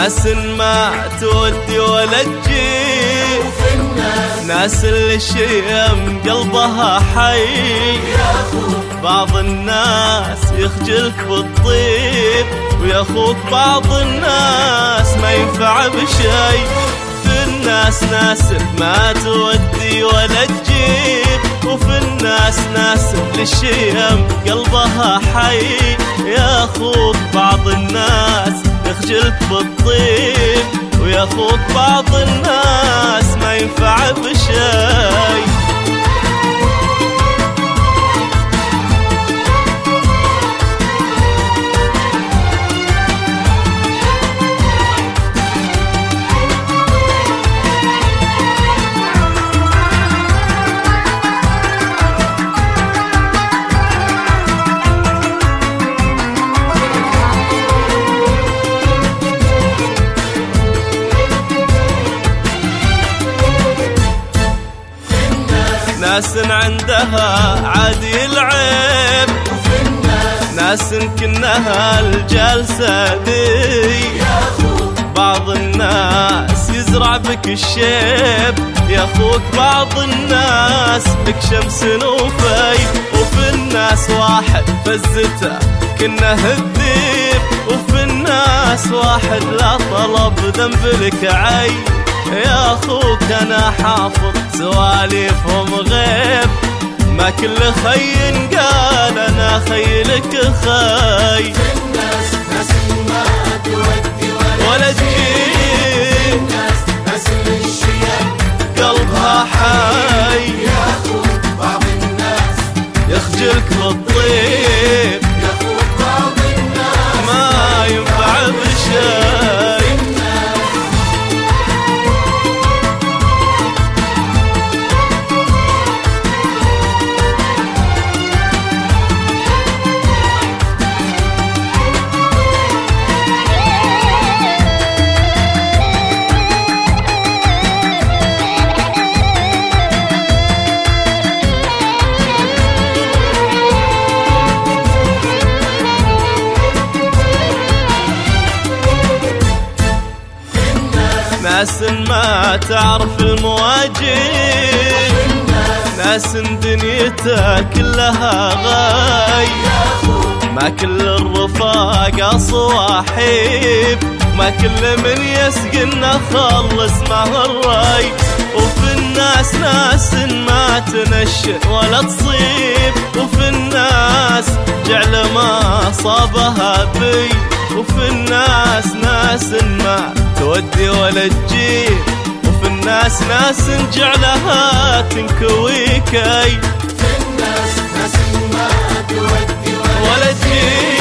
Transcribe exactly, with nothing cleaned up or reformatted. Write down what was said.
ناس ما تودي ولا تجيب، وفي الناس ناس اللي الشيم قلبها حي. يا أخوك بعض الناس يخجلك بالطيب، ويا اخوك بعض الناس ما ينفع بشي. في الناس ناس ما تودي ولا تجيب، وفي الناس ناس للشيم قلبها حي. يا اخوك بعض الناس يخجلك بالطيب، ويا اخوك بعض الناس ما ينفع بشي. ناس عندها عادي العيب، وفي الناس ناس كنها الجلسة ذي. يا أخوك بعض الناس يزرع بك الشيب، يا اخوك بعض الناس بك شمس نوفي. وفي الناس واحد فزته كنه الذيب، وفي الناس واحد لا طلب ذنب لك عي. يا اخوك انا حافظ سواليفهم غيب، ما كل خي قال انا خيلك خي. في الناس ناس ما تودي ولا ولا تجيب، ناس ناس للشيم قلبها حي. يا أخوك بعض الناس يخجلك بالطيب، يا أخوك بعض الناس ما ينفع بشي. ناس ما تعرف المواجيب، ناس دنيتها كلها غاي. ما كل الرفاق صواحيب، ما كل من يسقنا خلص مع الراي. وفي الناس ناس ما تنشئ ولا تصيب، وفي الناس جعل ما صابها بي. وفي الناس ناس ما تودي ولا تجيب، وفي الناس ناس جعلها تنكوي كي. في الناس ناس ما تودي ولا تجيب.